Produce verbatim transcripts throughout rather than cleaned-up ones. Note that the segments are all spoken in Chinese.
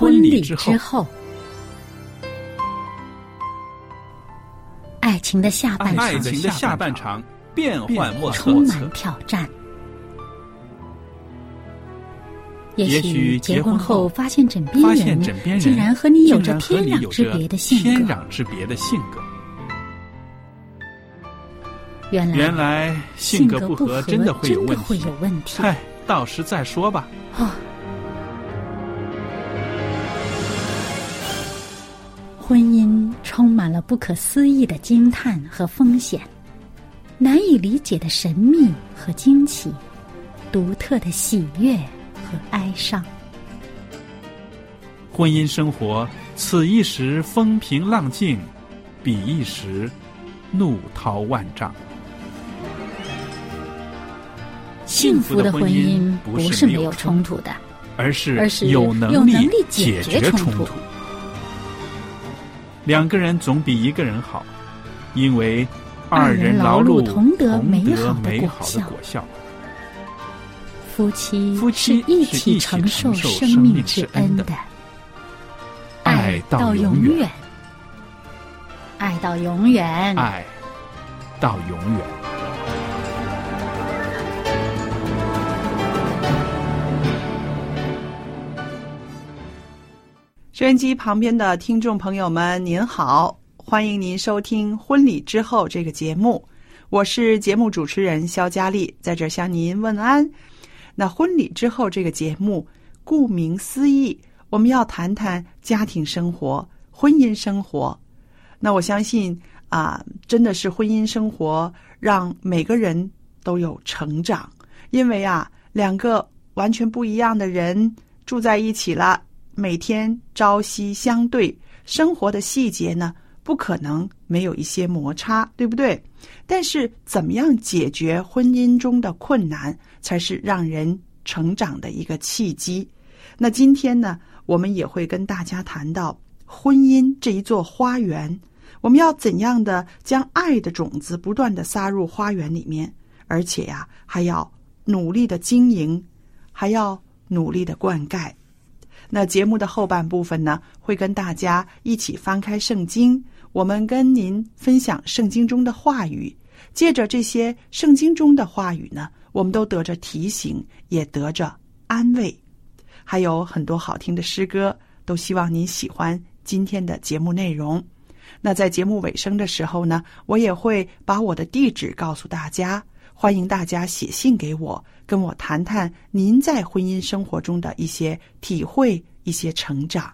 婚礼之后。爱情的下半场， 爱情的下半场变幻莫测， 充满挑战。也许结婚后发现枕边人竟然和你有着天壤之别的性格。 天壤之别的性格。 原来原来性格不合真的会有问题。 会有问题。 嗨，到时再说吧。 哦。婚姻充满了不可思议的惊叹和风险，难以理解的神秘和惊奇，独特的喜悦和哀伤。 婚姻生活，此一时风平浪静，彼一时怒涛万丈。 幸福的婚姻不是没有冲突的， 而是而是有能力解决冲突。 两个人总比一个人好，因为二人劳碌同得美好的果效。 夫妻夫妻是一起承受生命之恩的， 爱到永远， 爱到永远， 爱到永远。 收音机旁边的听众朋友们您好，欢迎您收听婚礼之后这个节目，我是节目主持人肖佳丽，在这儿向您问安。那婚礼之后这个节目顾名思义，我们要谈谈家庭生活、婚姻生活。那我相信啊，真的是婚姻生活让每个人都有成长，因为啊，两个完全不一样的人住在一起了，每天朝夕相对，生活的细节呢，不可能没有一些摩擦，对不对？但是怎么样解决婚姻中的困难，才是让人成长的一个契机。那今天呢，我们也会跟大家谈到婚姻这一座花园，我们要怎样的将爱的种子不断的撒入花园里面，而且呀，还要努力的经营，还要努力的灌溉。那节目的后半部分呢，会跟大家一起翻开圣经，我们跟您分享圣经中的话语，借着这些圣经中的话语呢，我们都得着提醒，也得着安慰，还有很多好听的诗歌，都希望您喜欢今天的节目内容。那在节目尾声的时候呢，我也会把我的地址告诉大家，欢迎大家写信给我，跟我谈谈您在婚姻生活中的一些体会，一些成长。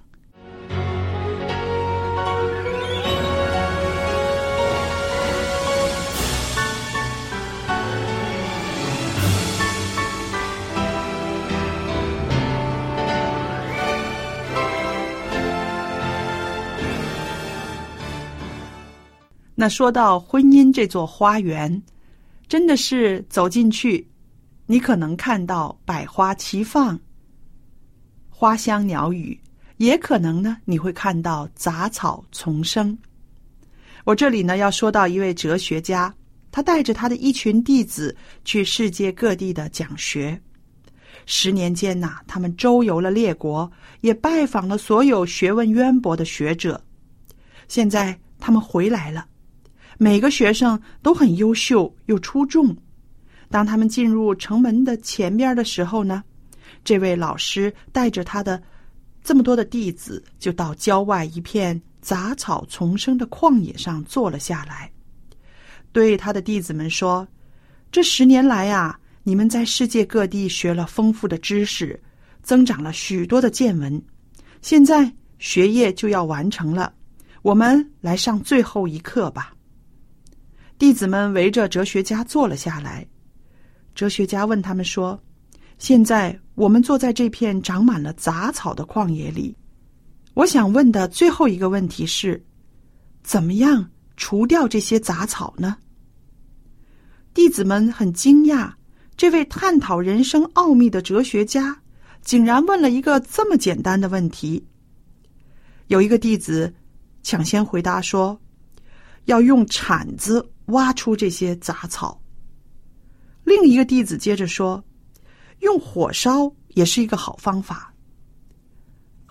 那说到婚姻这座花园，真的是走进去，你可能看到百花齐放，花香鸟语，也可能呢，你会看到杂草丛生。我这里呢要说到一位哲学家，他带着他的一群弟子去世界各地的讲学。十年间呐、啊，他们周游了列国，也拜访了所有学问渊博的学者。现在他们回来了，每个学生都很优秀又出众。当他们进入城门的前边的时候呢，这位老师带着他的这么多的弟子，就到郊外一片杂草丛生的旷野上坐了下来，对他的弟子们说：这十年来啊，你们在世界各地学了丰富的知识，增长了许多的见闻，现在学业就要完成了，我们来上最后一课吧。弟子们围着哲学家坐了下来，哲学家问他们说：现在我们坐在这片长满了杂草的旷野里，我想问的最后一个问题是，怎么样除掉这些杂草呢？弟子们很惊讶，这位探讨人生奥秘的哲学家竟然问了一个这么简单的问题。有一个弟子抢先回答说，要用铲子挖出这些杂草。另一个弟子接着说，用火烧也是一个好方法。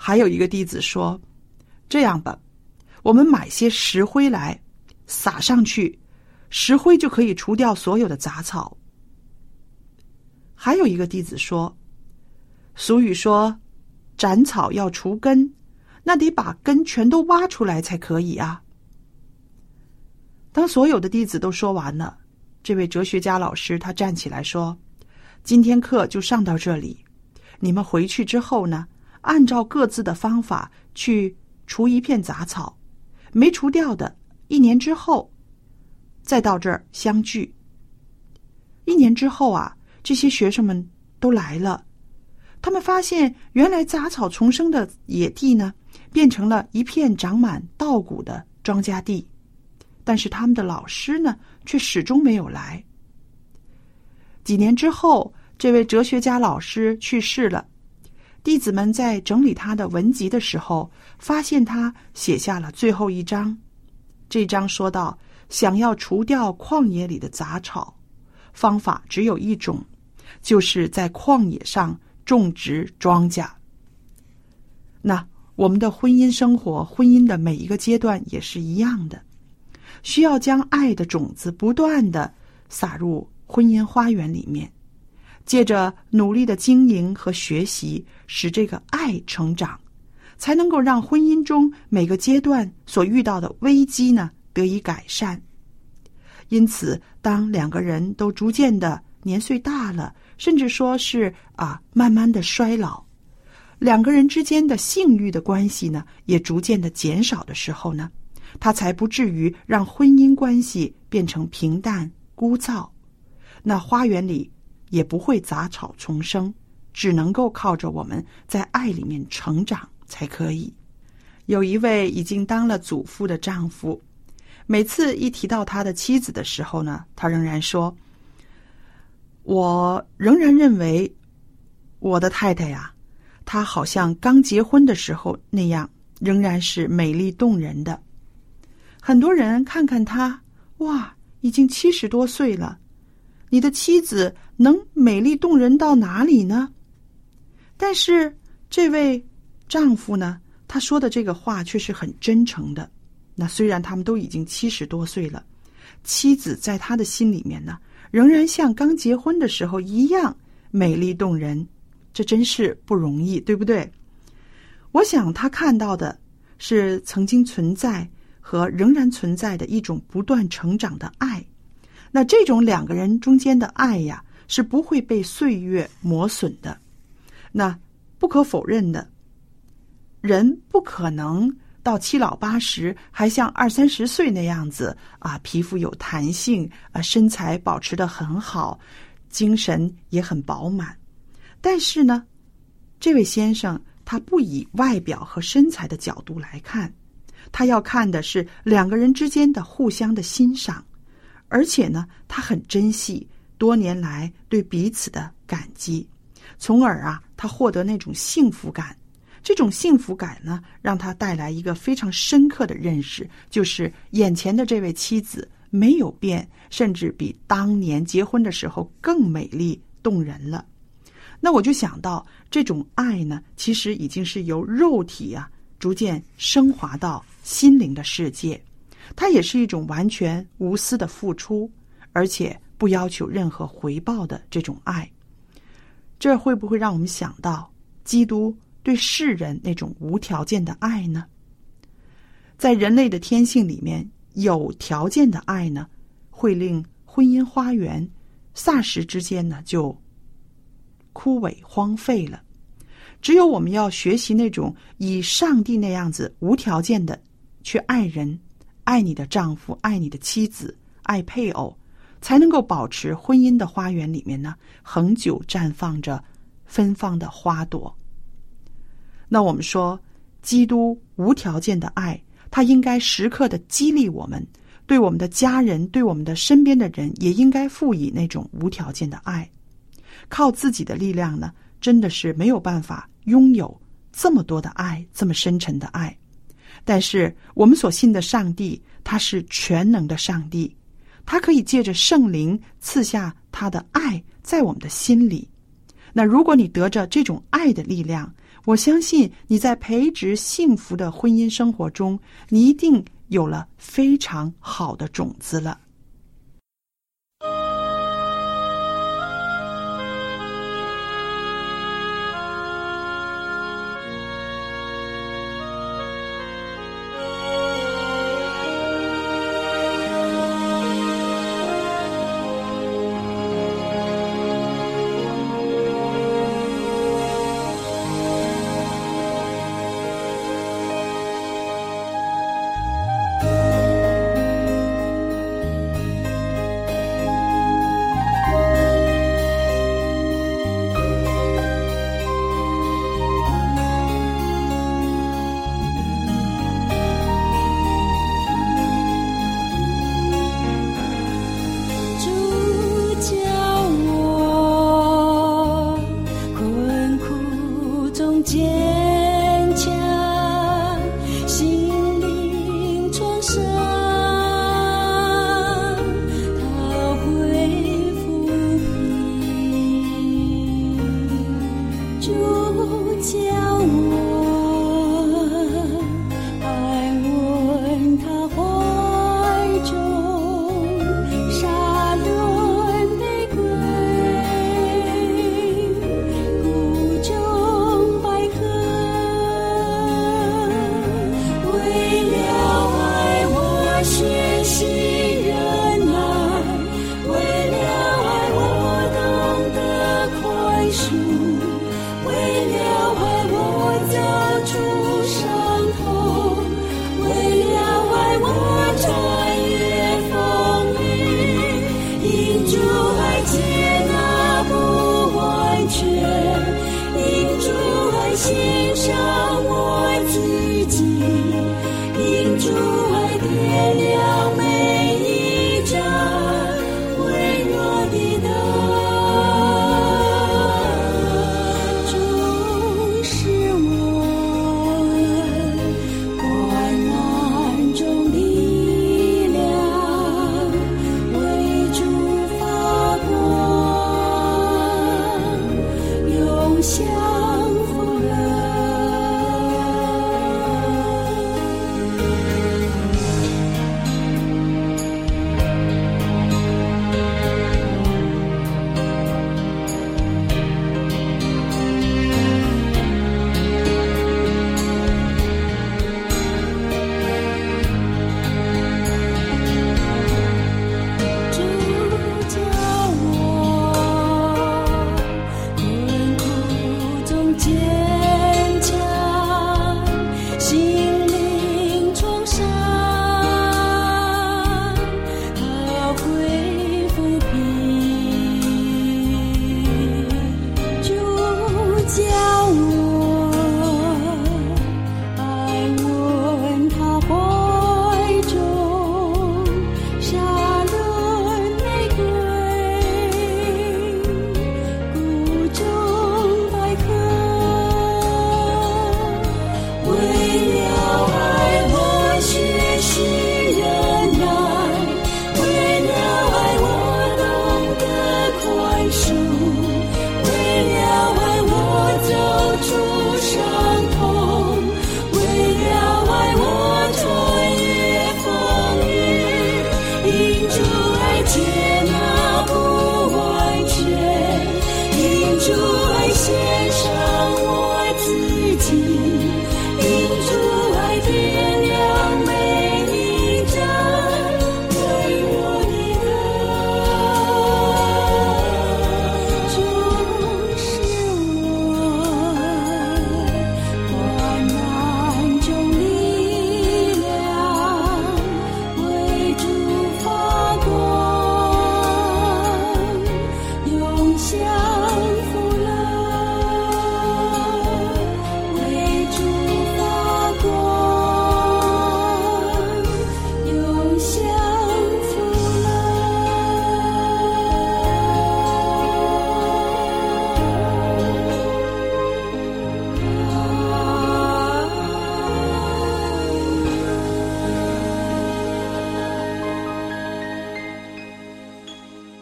还有一个弟子说，这样吧，我们买些石灰来撒上去，石灰就可以除掉所有的杂草。还有一个弟子说，俗语说斩草要除根，那得把根全都挖出来才可以啊。当所有的弟子都说完了，这位哲学家老师他站起来说，今天课就上到这里，你们回去之后呢，按照各自的方法去除一片杂草，没除掉的，一年之后再到这儿相聚。一年之后啊，这些学生们都来了，他们发现原来杂草丛生的野地呢，变成了一片长满稻谷的庄稼地，但是他们的老师呢，却始终没有来。几年之后，这位哲学家老师去世了，弟子们在整理他的文集的时候，发现他写下了最后一章。这章说到，想要除掉旷野里的杂草，方法只有一种，就是在旷野上种植庄稼。那我们的婚姻生活，婚姻的每一个阶段也是一样的，需要将爱的种子不断地撒入婚姻花园里面，借着努力的经营和学习，使这个爱成长，才能够让婚姻中每个阶段所遇到的危机呢得以改善。因此，当两个人都逐渐的年岁大了，甚至说是啊慢慢的衰老，两个人之间的性欲的关系呢也逐渐的减少的时候呢，他才不至于让婚姻关系变成平淡枯燥，那花园里也不会杂草丛生，只能够靠着我们在爱里面成长才可以。有一位已经当了祖父的丈夫，每次一提到他的妻子的时候呢，他仍然说，我仍然认为我的太太呀，她好像刚结婚的时候那样，仍然是美丽动人的。很多人看看她，哇，已经七十多岁了，你的妻子能美丽动人到哪里呢？但是这位丈夫呢，他说的这个话却是很真诚的。那虽然他们都已经七十多岁了，妻子在他的心里面呢，仍然像刚结婚的时候一样美丽动人，这真是不容易，对不对？我想他看到的是曾经存在和仍然存在的一种不断成长的爱。那这种两个人中间的爱呀，是不会被岁月磨损的。那不可否认的，人不可能到七老八十还像二三十岁那样子啊，皮肤有弹性啊，身材保持得很好，精神也很饱满。但是呢，这位先生他不以外表和身材的角度来看，他要看的是两个人之间的互相的欣赏，而且呢，他很珍惜多年来对彼此的感激，从而啊，他获得那种幸福感。这种幸福感呢，让他带来一个非常深刻的认识，就是眼前的这位妻子没有变，甚至比当年结婚的时候更美丽动人了。那我就想到，这种爱呢，其实已经是由肉体啊逐渐升华到心灵的世界，它也是一种完全无私的付出，而且不要求任何回报的这种爱。这会不会让我们想到基督对世人那种无条件的爱呢？在人类的天性里面，有条件的爱呢，会令婚姻花园霎时之间呢就枯萎荒废了。只有我们要学习那种以上帝那样子无条件的去爱人，爱你的丈夫，爱你的妻子，爱配偶，才能够保持婚姻的花园里面呢恒久绽放着芬芳的花朵。那我们说，基督无条件的爱，他应该时刻的激励我们，对我们的家人，对我们的身边的人，也应该赋予那种无条件的爱。靠自己的力量呢，真的是没有办法拥有这么多的爱，这么深沉的爱。但是我们所信的上帝，他是全能的上帝，他可以借着圣灵赐下他的爱在我们的心里。那如果你得着这种爱的力量， 我相信你在培植幸福的婚姻生活中，你一定有了非常好的种子了。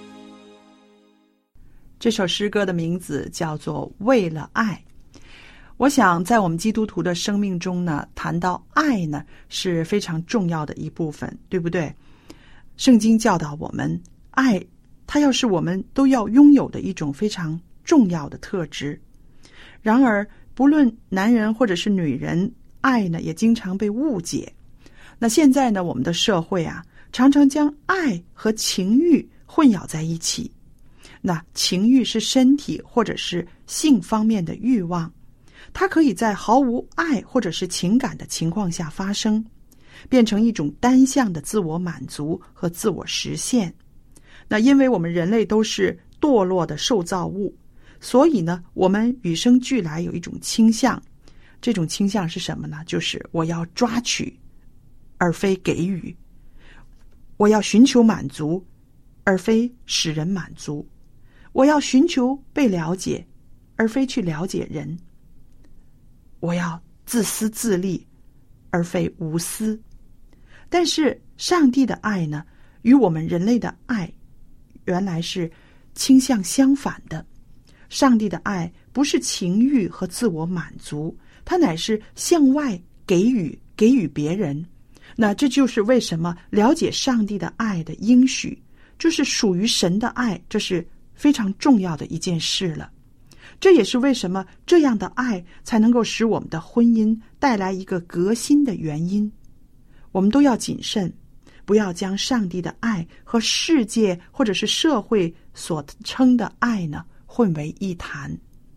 这首诗歌的名字叫做《为了爱》。 我想在我们基督徒的生命中呢，谈到爱呢是非常重要的一部分，对不对？圣经教导我们，爱它要是我们都要拥有的一种非常重要的特质。然而不论男人或者是女人，爱呢也经常被误解。那现在呢，我们的社会啊，常常将爱和情欲混淆在一起。那情欲是身体或者是性方面的欲望，它可以在毫无爱或者是情感的情况下发生，变成一种单向的自我满足和自我实现。那因为我们人类都是堕落的受造物，所以呢，我们与生俱来有一种倾向。这种倾向是什么呢？就是我要抓取而非给予，我要寻求满足而非使人满足，我要寻求被了解而非去了解人，我要自私自利而非无私。但是上帝的爱呢，与我们人类的爱原来是倾向相反的。上帝的爱不是情欲和自我满足，它乃是向外给予，给予别人。那这就是为什么了解上帝的爱的应许，就是属于神的爱，这是非常重要的一件事了。这也是为什么这样的爱才能够使我们的婚姻带来一个革新的原因。我们都要谨慎，不要将上帝的爱和世界或者是社会所称的爱呢混为一谈。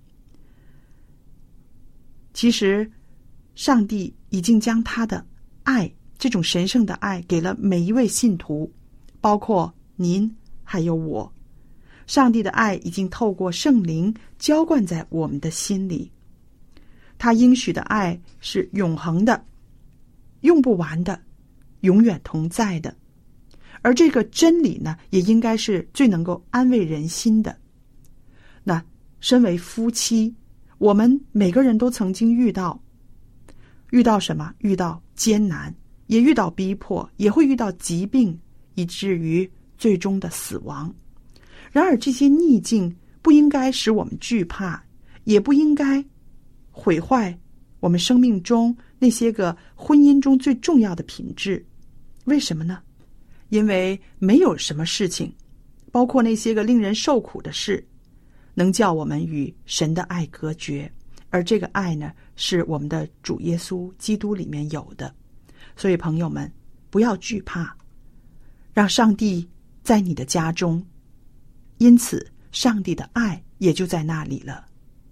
其实上帝已经将他的爱，这种神圣的爱给了每一位信徒，包括您还有我。上帝的爱已经透过圣灵浇灌在我们的心里，他应许的爱是永恒的，用不完的，永远同在的。而这个真理呢，也应该是最能够安慰人心的。那身为夫妻，我们每个人都曾经遇到遇到什么？遇到艰难，也遇到逼迫，也会遇到疾病，以至于最终的死亡。然而这些逆境不应该使我们惧怕，也不应该毁坏我们生命中那些个婚姻中最重要的品质。为什么呢？因为没有什么事情，包括那些个令人受苦的事，能叫我们与神的爱隔绝。而这个爱呢，是我们的主耶稣基督里面有的。所以朋友们，不要惧怕，让上帝在你的家中，因此上帝的爱也就在那里了。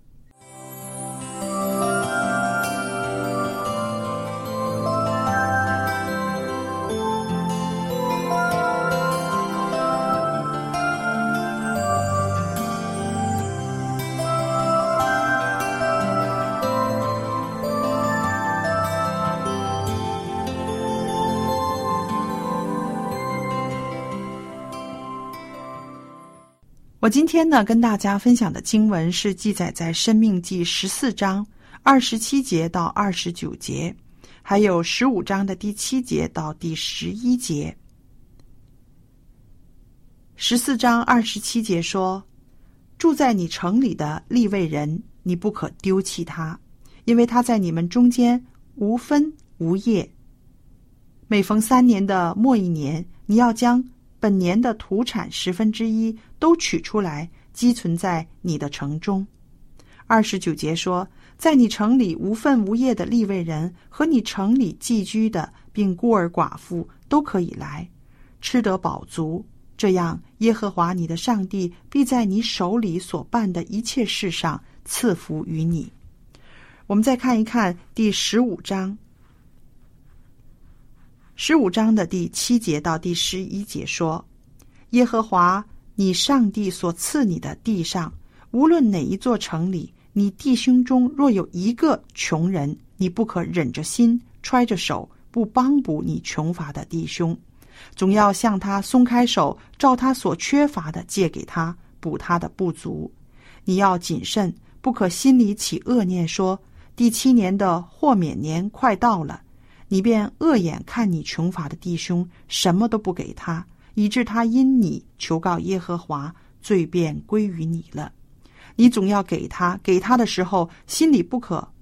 我今天呢，跟大家分享的经文是记载在申命记十四章二十七节到二十九节，还有十五章的第七节到第十一节。十四章二十七节说，住在你城里的利未人，你不可丢弃他，因为他在你们中间无分无业。每逢三年的末一年，你要将本年的土产十分之一都取出来，积存在你的城中。二十九节说，在你城里无分无业的利未人和你城里寄居的，并孤儿寡妇都可以来，吃得饱足。这样，耶和华你的上帝必在你手里所办的一切事上赐福于你。我们再看一看第十五章。十五章的第七节到第十一节说，耶和华你上帝所赐你的地上，无论哪一座城里，你弟兄中若有一个穷人，你不可忍着心揣着手不帮补你穷乏的弟兄，总要向他松开手，照他所缺乏的借给他，补他的不足。你要谨慎，不可心里起恶念，说第七年的豁免年快到了，你便恶眼看你穷乏的弟兄，什么都不给他，以致他因你求告耶和华，罪便归于你了。你总要给他，给他的时候心里不可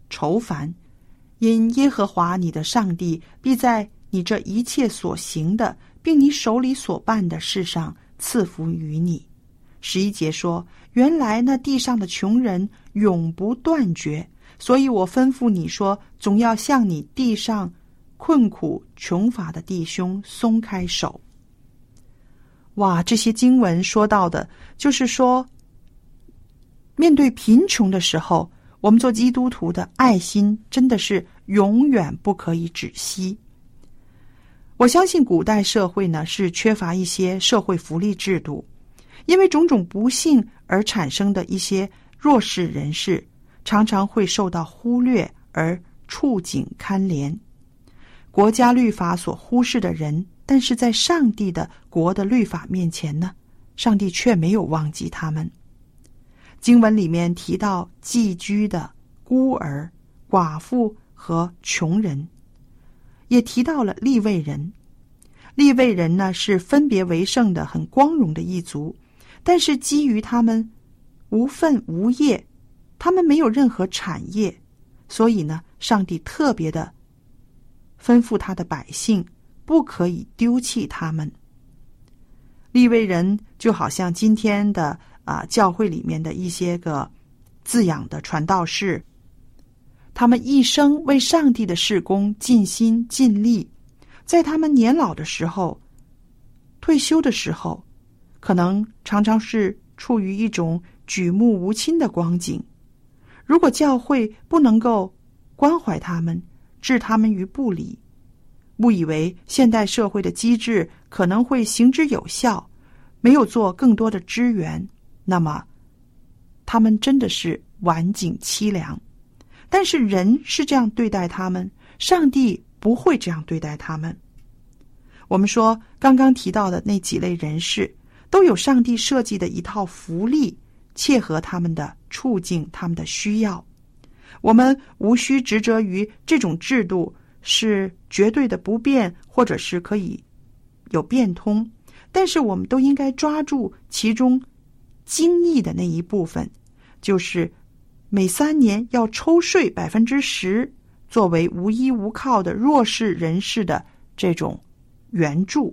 愁烦，因耶和华你的上帝必在你这一切所行的，并你手里所办的事上赐福于你。十一节说，原来那地上的穷人永不断绝，所以我吩咐你说，总要向你地上困苦穷乏的弟兄松开手。哇，这些经文说到的就是说，面对贫穷的时候，我们做基督徒的爱心真的是永远不可以止息。我相信古代社会呢是缺乏一些社会福利制度，因为种种不幸而产生的一些弱势人士常常会受到忽略而触景堪怜。国家律法所忽视的人，但是在上帝的国的律法面前呢，上帝却没有忘记他们。经文里面提到寄居的、孤儿、寡妇和穷人，也提到了利未人。利未人呢是分别为圣的很光荣的一族，但是基于他们无分无业，他们没有任何产业，所以呢，上帝特别的吩咐他的百姓不可以丢弃他们。利未人就好像今天的啊教会里面的一些个滋养的传道士，他们一生为上帝的事工尽心尽力，在他们年老的时候、退休的时候，可能常常是处于一种举目无亲的光景。如果教会不能够关怀他们，置他们于不理，误以为现代社会的机制可能会行之有效，没有做更多的支援，那么他们真的是晚景凄凉。但是人是这样对待他们，上帝不会这样对待他们。我们说刚刚提到的那几类人士都有上帝设计的一套福利，切合他们的处境、他们的需要。我们无需执着于这种制度是绝对的不变，或者是可以有变通，但是我们都应该抓住其中精益的那一部分，就是每三年要抽税百分之十，作为无依无靠的弱势人士的这种援助。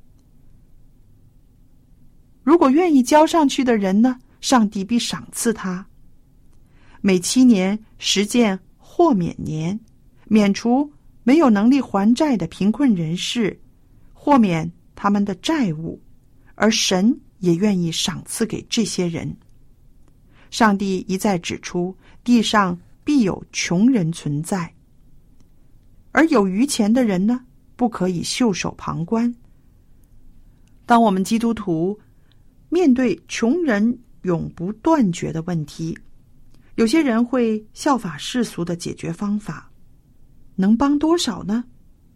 如果愿意交上去的人呢，上帝必赏赐他。每七年实践豁免年，免除没有能力还债的贫困人士，豁免他们的债务，而神也愿意赏赐给这些人。上帝一再指出，地上必有穷人存在，而有余钱的人呢，不可以袖手旁观。当我们基督徒面对穷人永不断绝的问题，有些人会效法世俗的解决方法，能帮多少呢？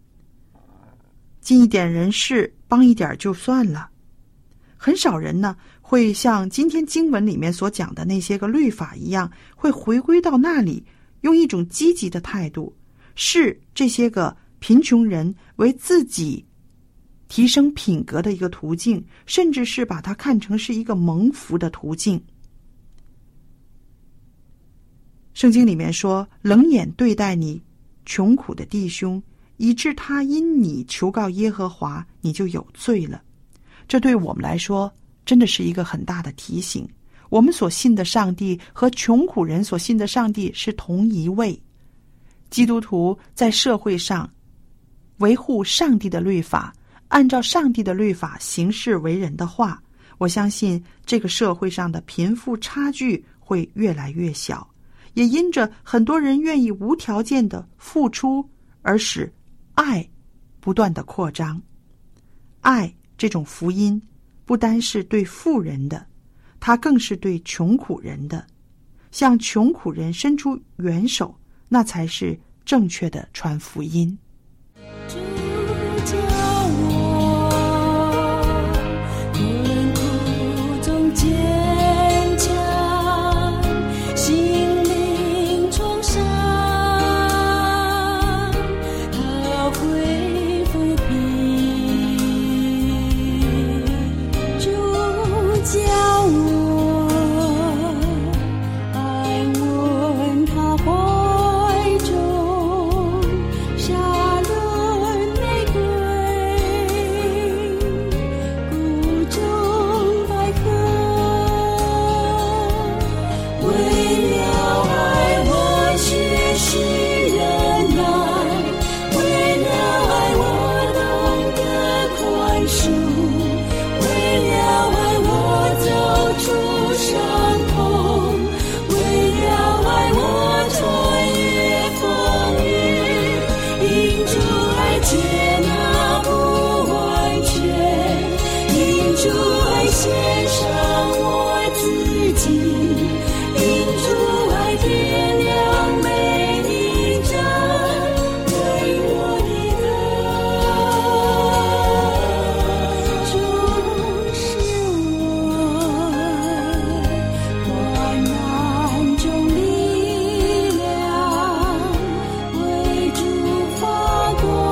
尽一点人事，帮一点就算了。很少人呢会像今天经文里面所讲的那些个律法一样，会回归到那里，用一种积极的态度，视这些个贫穷人为自己提升品格的一个途径，甚至是把它看成是一个蒙福的途径。圣经里面说，冷眼对待你穷苦的弟兄，以致他因你求告耶和华，你就有罪了。这对我们来说真的是一个很大的提醒。我们所信的上帝和穷苦人所信的上帝是同一位。基督徒在社会上维护上帝的律法，按照上帝的律法行事为人的话，我相信这个社会上的贫富差距会越来越小，也因着很多人愿意无条件的付出，而使爱不断的扩张。爱这种福音不单是对富人的，它更是对穷苦人的。向穷苦人伸出援手，那才是正确的传福音。 爱问他怀献上我自己，因主爱点亮每一盏为我的灯，就是我患难中力量，为主发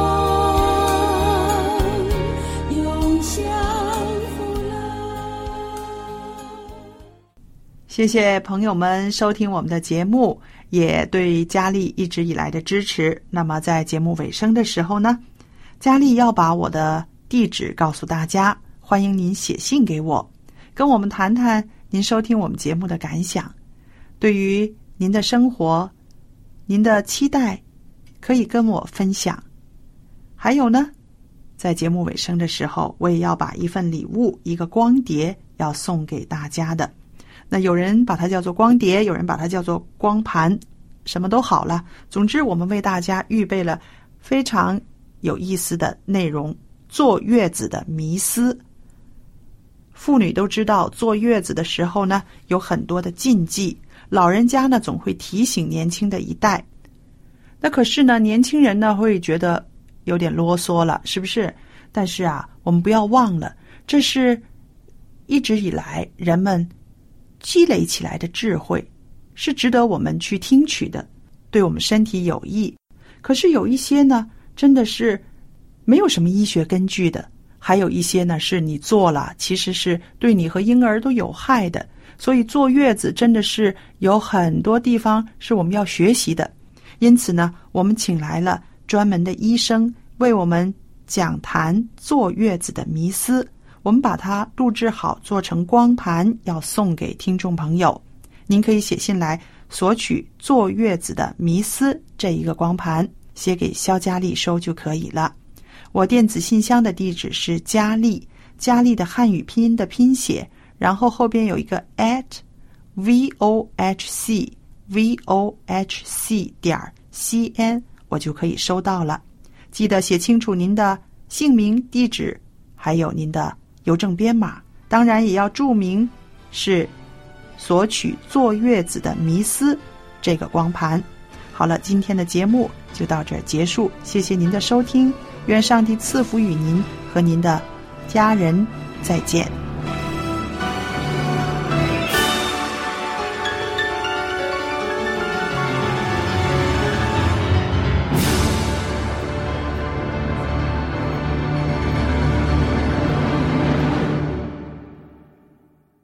光，永享福乐。 谢谢朋友们收听我们的节目，也对佳丽一直以来的支持。那么在节目尾声的时候呢，佳丽要把我的地址告诉大家，欢迎您写信给我，跟我们谈谈您收听我们节目的感想。对于您的生活，您的期待，可以跟我分享。还有呢，在节目尾声的时候，我也要把一份礼物，一个光碟要送给大家的。那有人把它叫做光碟，有人把它叫做光盘，什么都好了。总之，我们为大家预备了非常有意思的内容，坐月子的迷思。妇女都知道，坐月子的时候呢，有很多的禁忌，老人家呢总会提醒年轻的一代。那可是呢，年轻人呢会觉得有点啰嗦了，是不是？但是啊，我们不要忘了，这是一直以来人们积累起来的智慧，是值得我们去听取的，对我们身体有益。可是有一些呢，真的是没有什么医学根据的，还有一些呢是你做了，其实是对你和婴儿都有害的。所以坐月子真的是有很多地方是我们要学习的。因此呢，我们请来了专门的医生为我们讲谈坐月子的迷思，我们把它录制好，做成光盘，要送给听众朋友。您可以写信来索取坐月子的迷思这一个光盘，写给肖佳丽收就可以了。我电子信箱的地址是佳丽，佳丽的汉语拼音的拼写，然后后边有一个 at vohc vohc 点 cn， 我就可以收到了。记得写清楚您的姓名、地址，还有您的邮政编码，当然也要注明是索取坐月子的迷思这个光盘。好了，今天的节目就到这儿结束，谢谢您的收听，愿上帝赐福与您和您的家人，再见。